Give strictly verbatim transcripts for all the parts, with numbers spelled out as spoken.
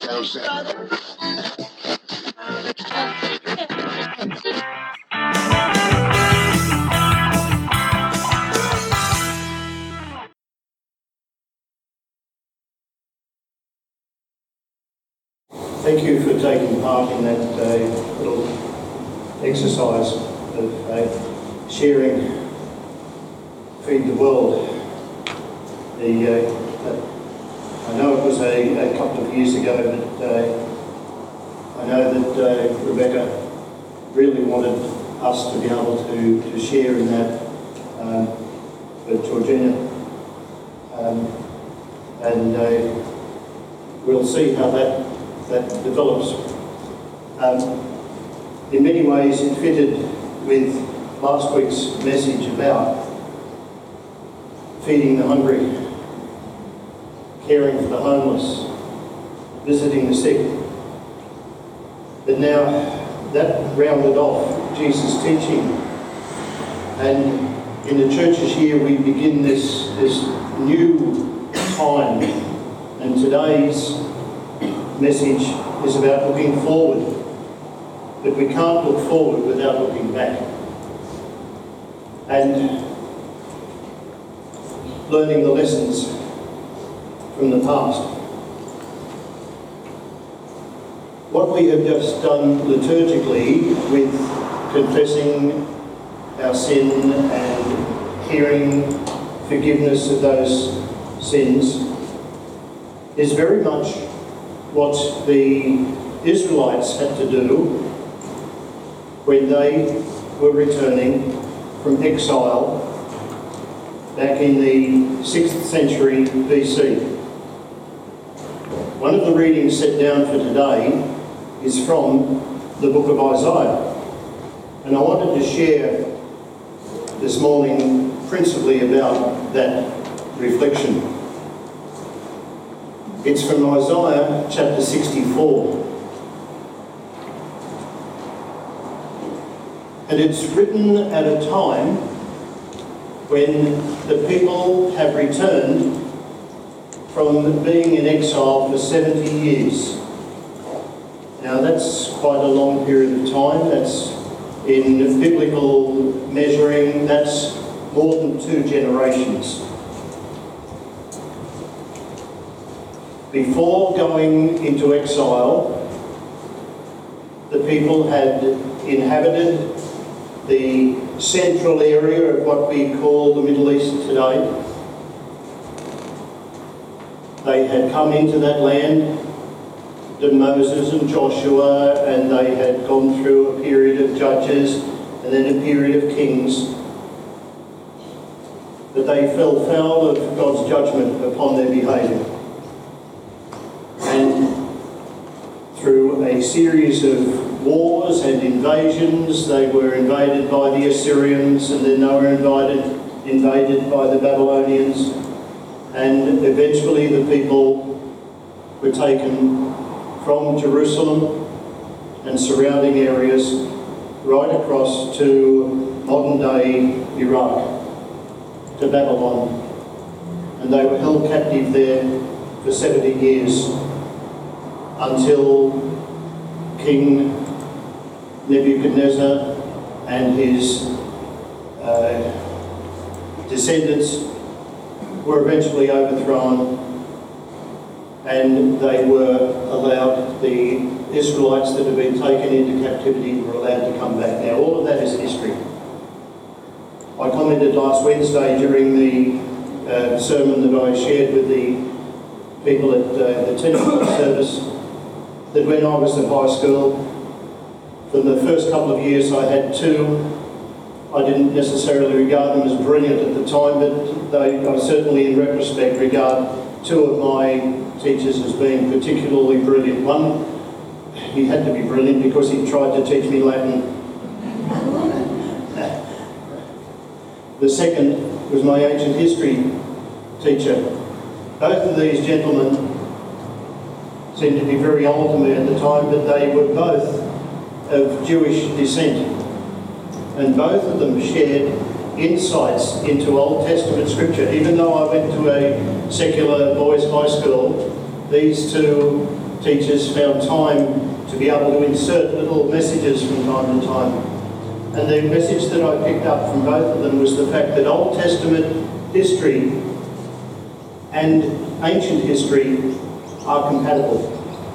Thank you for taking part in that uh, little exercise of uh, sharing Feed the World. The, uh, uh, I know it was a, a couple of years ago, but uh, I know that uh, Rebecca really wanted us to be able to, to share in that, um, with Georgina. Um, and uh, we'll see how that that develops. Um, in many ways it fitted with last week's message about feeding the hungry, caring for the homeless, visiting the sick. But now that rounded off Jesus' teaching, and in the church's year we begin this, this new time, and today's message is about looking forward, but we can't look forward without looking back and learning the lessons from the past. What we have just done liturgically with confessing our sin and hearing forgiveness of those sins is very much what the Israelites had to do when they were returning from exile back in the sixth century B C. One of the readings set down for today is from the book of Isaiah, and I wanted to share this morning principally about that reflection. It's from Isaiah chapter sixty-four. And it's written at a time when the people have returned from being in exile for seventy years. Now that's quite a long period of time. That's, in biblical measuring, that's more than two generations. Before going into exile, the people had inhabited the central area of what we call the Middle East today. They had come into that land to Moses and Joshua, and they had gone through a period of judges and then a period of kings. But they fell foul of God's judgment upon their behaviour. And through a series of wars and invasions, they were invaded by the Assyrians, and then they were invaded, invaded by the Babylonians, and eventually the people were taken from Jerusalem and surrounding areas right across to modern-day Iraq, to Babylon, and they were held captive there for seventy years until King Nebuchadnezzar and his uh, descendants were eventually overthrown, and they were allowed, the Israelites that had been taken into captivity were allowed to come back. Now all of that is history. I commented last Wednesday during the uh, sermon that I shared with the people at uh, the Tennessee service that when I was at high school, for the first couple of years I had two. I didn't necessarily regard them as brilliant at the time, but they, I certainly in retrospect regard two of my teachers as being particularly brilliant. One, he had to be brilliant because he tried to teach me Latin. The second was my ancient history teacher. Both of these gentlemen seemed to be very old to me at the time, but they were both of Jewish descent. And both of them shared insights into Old Testament scripture. Even though I went to a secular boys' high school, these two teachers found time to be able to insert little messages from time to time. And the message that I picked up from both of them was the fact that Old Testament history and ancient history are compatible.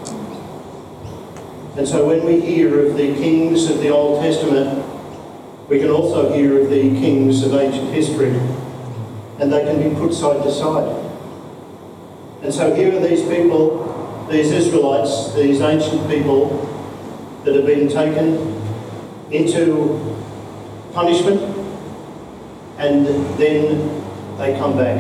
And so when we hear of the kings of the Old Testament, we can also hear of the kings of ancient history, and they can be put side to side. And so here are these people, these Israelites, these ancient people that have been taken into punishment, and then they come back.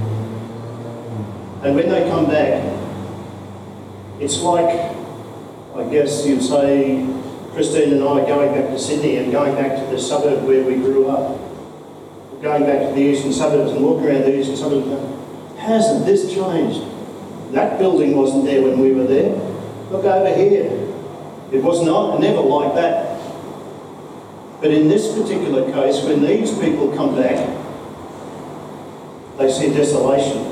And when they come back, it's like, I guess you'd say, Christine and I going back to Sydney and going back to the suburb where we grew up, going back to the eastern suburbs and walking around the eastern suburbs and going, hasn't this changed? That building wasn't there when we were there. Look over here. It was not, never like that. But in this particular case, when these people come back, they see desolation.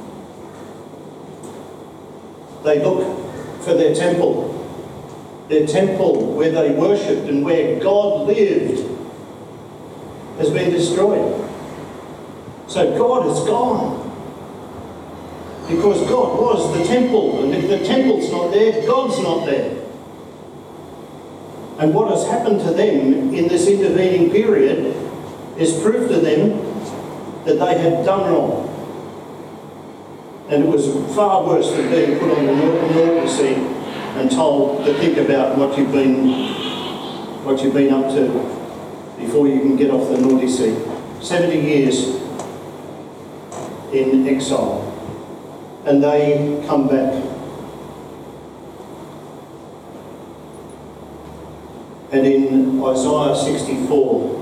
They look for their temple. Their temple where they worshipped and where God lived has been destroyed. So God is gone. Because God was the temple, and if the temple's not there, God's not there. And what has happened to them in this intervening period is proof to them that they had done wrong. And it was far worse than being put on the naughty seat and told to think about what you've been what you've been up to before you can get off the naughty seat. seventy years in exile. And they come back. And in Isaiah sixty-four,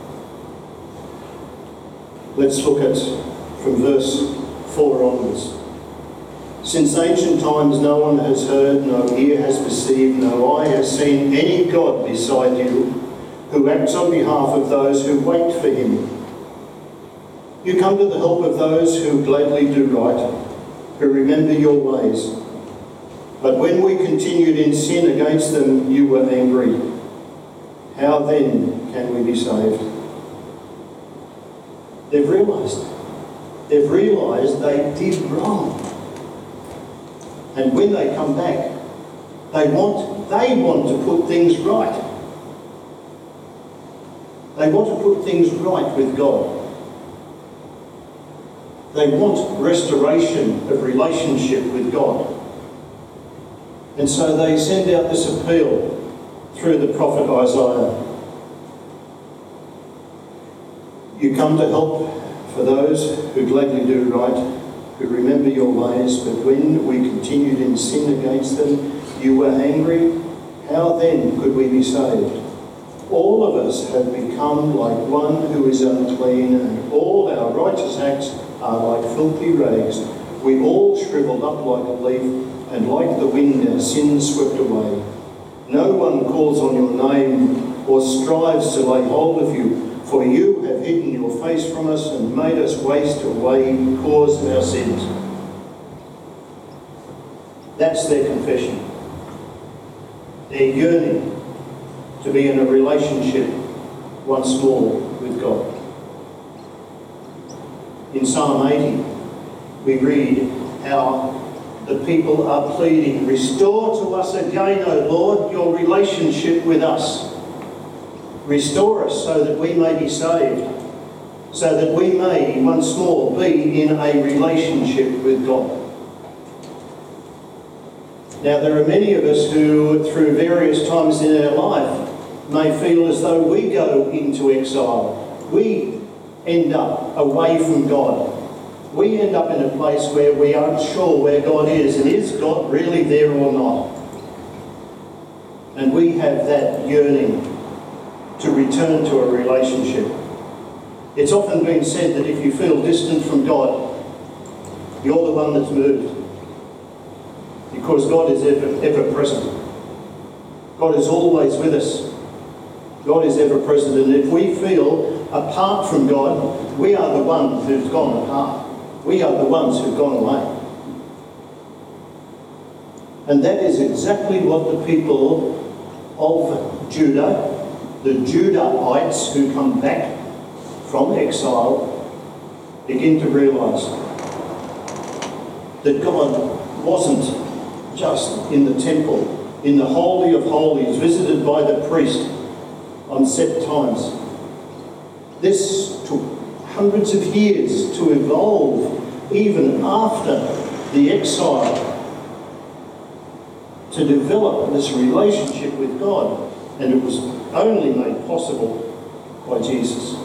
let's look at from verse four onwards. Since ancient times no one has heard, no ear has perceived, no eye has seen any God beside you who acts on behalf of those who wait for him. You come to the help of those who gladly do right, who remember your ways. But when we continued in sin against them, you were angry. How then can we be saved? They've realised. They've realised they did wrong. And when they come back, they want, they want to put things right. They want to put things right with God. They want restoration of relationship with God. And so they send out this appeal through the prophet Isaiah. You come to help for those who gladly do right, who remember your ways, but when we continued in sin against them, you were angry. How then could we be saved? All of us have become like one who is unclean, and all our righteous acts are like filthy rags. We all shriveled up like a leaf, and like the wind our sins swept away. No one calls on your name or strives to lay hold of you, for you have hidden your face from us and made us waste away because of our sins. That's their confession. They're yearning to be in a relationship once more with God. In Psalm eighty, we read how the people are pleading, restore to us again, O Lord, your relationship with us. Restore us so that we may be saved, so that we may once more be in a relationship with God. Now, there are many of us who, through various times in our life, may feel as though we go into exile. We end up away from God. We end up in a place where we aren't sure where God is, and is God really there or not? And we have that yearning to return to a relationship. It's often been said that if you feel distant from God, you're the one that's moved. Because God is ever, ever present. God is always with us. God is ever present. And if we feel apart from God, we are the ones who've gone apart. We are the ones who've gone away. And that is exactly what the people of Judah, the Judahites who come back from exile, begin to realise. That God wasn't just in the temple, in the Holy of Holies, visited by the priest on set times. This took hundreds of years to evolve, even after the exile, to develop this relationship with God, and it was only made possible by Jesus.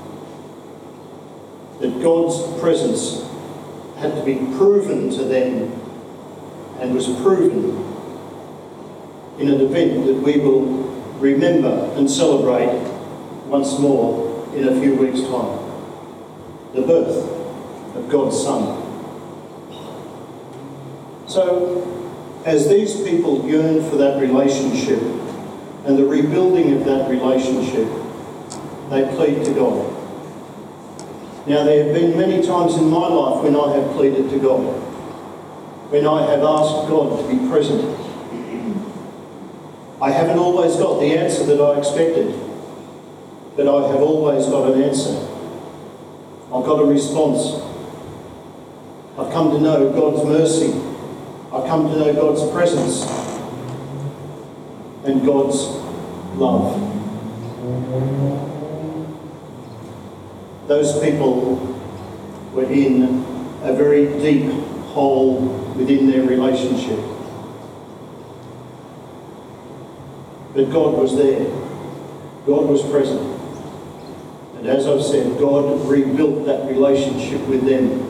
That God's presence had to be proven to them, and was proven in an event that we will remember and celebrate once more in a few weeks' time. The birth of God's Son. So, as these people yearn for that relationship and the rebuilding of that relationship, they plead to God. Now, there have been many times in my life when I have pleaded to God, when I have asked God to be present. I haven't always got the answer that I expected, but I have always got an answer. I've got a response. I've come to know God's mercy. I've come to know God's presence and God's love. Those people were in a very deep hole within their relationship. But God was there. God was present. And as I've said, God rebuilt that relationship with them.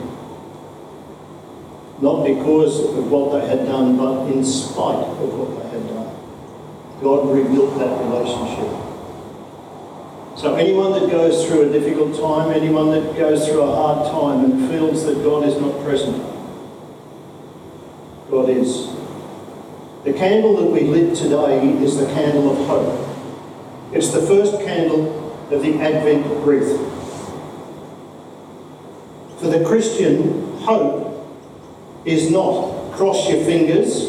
Not because of what they had done, but in spite of what they had done. God rebuilt that relationship. So anyone that goes through a difficult time, anyone that goes through a hard time and feels that God is not present, God is. The candle that we lit today is the candle of hope. It's the first candle of the Advent wreath. For the Christian, hope is not cross your fingers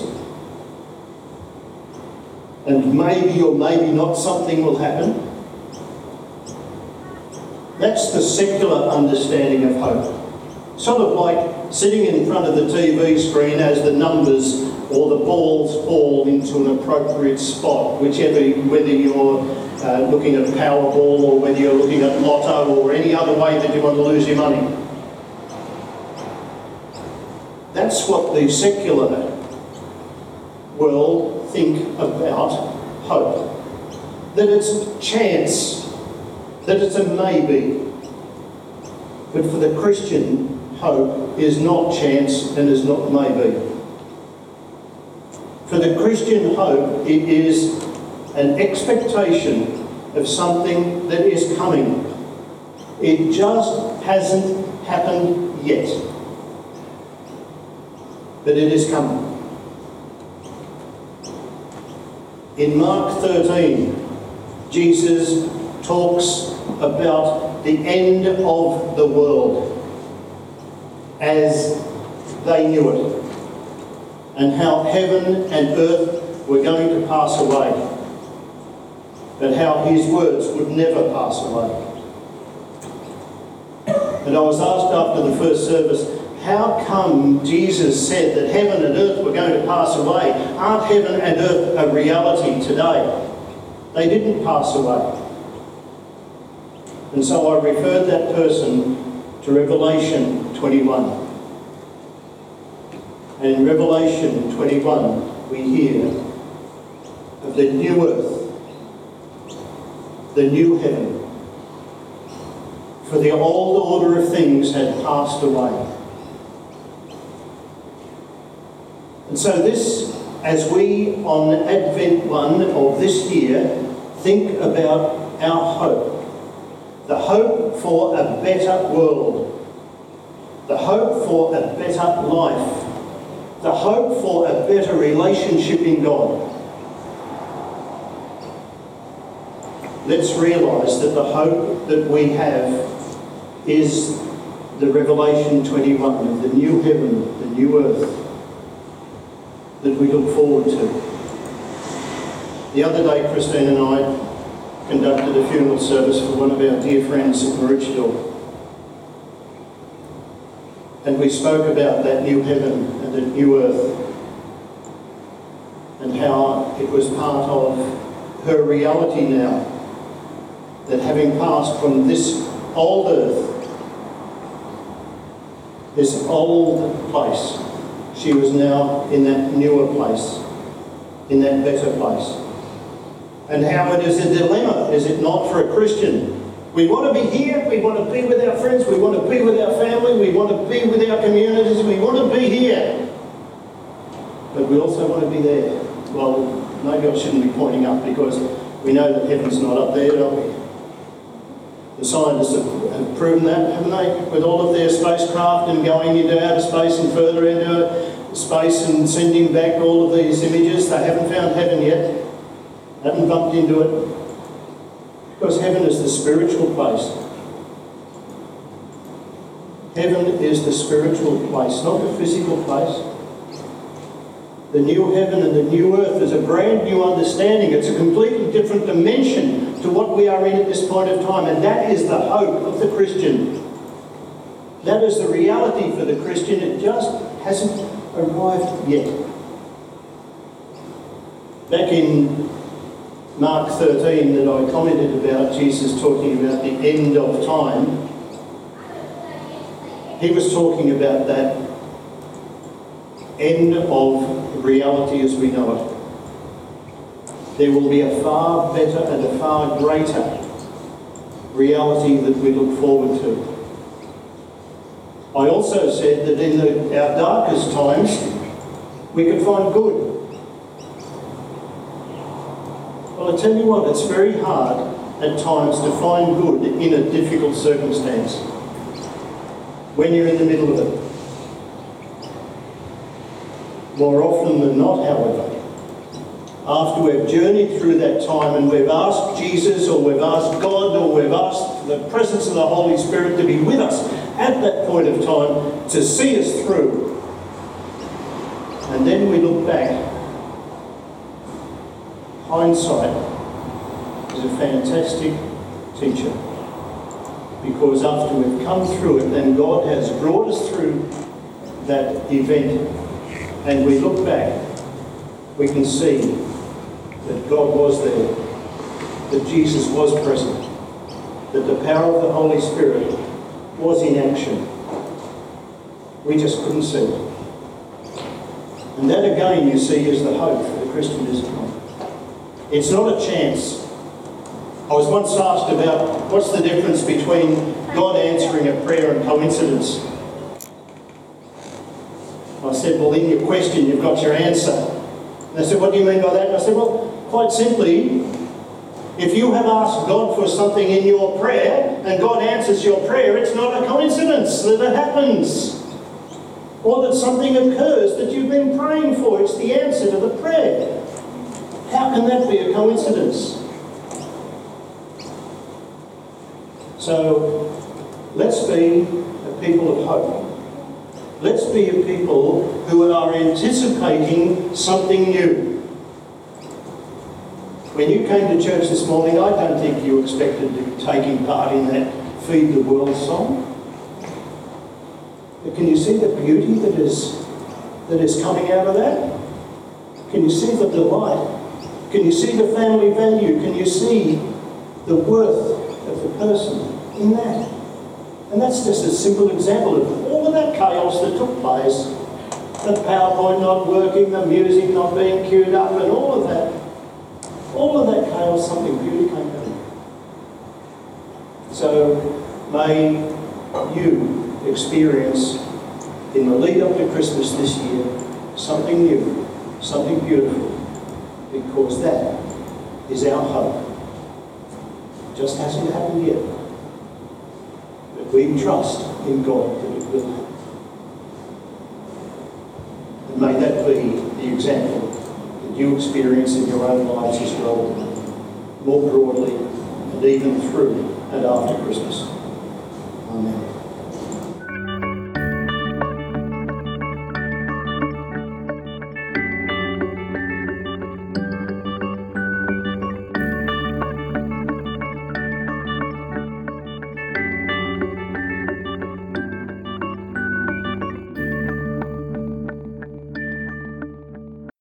and maybe or maybe not something will happen. That's the secular understanding of hope. Sort of like sitting in front of the T V screen as the numbers or the balls fall into an appropriate spot, whichever, whether you're uh, looking at Powerball or whether you're looking at Lotto or any other way that you want to lose your money. That's what the secular world think about hope. That it's chance, that it's a maybe. But for the Christian, hope is not chance and is not maybe. For the Christian, hope, it is an expectation of something that is coming. It just hasn't happened yet. But it is coming. In Mark thirteen, Jesus talks about the end of the world as they knew it, and how heaven and earth were going to pass away, but how his words would never pass away. And I was asked after the first service, how come Jesus said that heaven and earth were going to pass away? Aren't heaven and earth a reality today? They didn't pass away. And so I referred that person to Revelation twenty-one. And in Revelation twenty-one, we hear of the new earth, the new heaven. For the old order of things had passed away. And so this, as we on Advent one of this year think about our hope, the hope for a better world, the hope for a better life, the hope for a better relationship in God, let's realise that the hope that we have is the Revelation twenty-one of the new heaven, the new earth. that we look forward to. The other day, Christine and I conducted a funeral service for one of our dear friends at Maroochydore. And we spoke about that new heaven and that new earth, and how it was part of her reality now, that having passed from this old earth, this old place, she was now in that newer place, in that better place. And how it is a dilemma, is it not, for a Christian? We want to be here, we want to be with our friends, we want to be with our family, we want to be with our communities, we want to be here. But we also want to be there. Well, maybe I shouldn't be pointing up, because we know that heaven's not up there, don't we? The scientists have, have proven that, haven't they? With all of their spacecraft and going into outer space and further into space and sending back all of these images, they haven't found heaven yet. Haven't bumped into it. Because heaven is the spiritual place. Heaven is the spiritual place, not the physical place. The new heaven and the new earth is a brand new understanding. It's a completely different dimension to what we are in at this point of time. And that is the hope of the Christian. That is the reality for the Christian. It just hasn't arrived yet. Back in Mark thirteen that I commented about, Jesus talking about the end of time, he was talking about that end of reality as we know it. There will be a far better and a far greater reality that we look forward to. I also said that in the, our darkest times we could find good. Well, I tell you what, it's very hard at times to find good in a difficult circumstance when you're in the middle of it. More often than not, however, after we've journeyed through that time and we've asked Jesus, or we've asked God, or we've asked the presence of the Holy Spirit to be with us at that point of time to see us through, and then we look back, hindsight is a fantastic teacher, because after we've come through it and God has brought us through that event and we look back, we can see that God was there, that Jesus was present, that the power of the Holy Spirit was in action. We just couldn't see it. And that again, you see, is the hope for the Christian, isn't it? It's not a chance. I was once asked about what's the difference between God answering a prayer and coincidence. I said, well, in your question, you've got your answer. And they said, what do you mean by that? And I said, well, quite simply, if you have asked God for something in your prayer and God answers your prayer, it's not a coincidence that it happens. Or that something occurs that you've been praying for. It's the answer to the prayer. How can that be a coincidence? So, let's be a people of hope. Let's be a people who are anticipating something new. When you came to church this morning, I don't think you expected to be taking part in that Feed the World song. But can you see the beauty that is, that is coming out of that? Can you see the delight? Can you see the family value? Can you see the worth of the person in that? And that's just a simple example of all of that chaos that took place. The PowerPoint not working, the music not being queued up, and all of that. All of that chaos, something beauty came out of it. So may you experience in the lead up to Christmas this year something new, something beautiful, because that is our hope. It just hasn't happened yet. But we trust in God that it will happen. And may that be the example that you experience in your own lives as well, more broadly, and even through and after Christmas. Amen.